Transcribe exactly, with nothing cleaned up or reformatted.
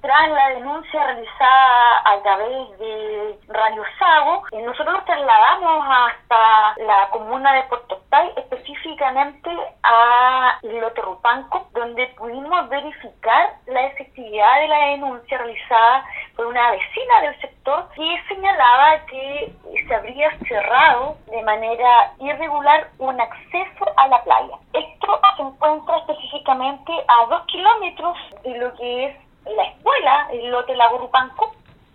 tras la denuncia realizada a través de Radio Sago, nosotros nos trasladamos hasta la comuna de Puerto Octay, específicamente a Lote Rupanco, donde pudimos verificar la efectividad de la denuncia realizada por una vecina del sector que señalaba que se habría cerrado de manera irregular un acceso a la playa. Esto se encuentra específicamente a dos kilómetros de lo que es la escuela, el lote Lago Rupanco,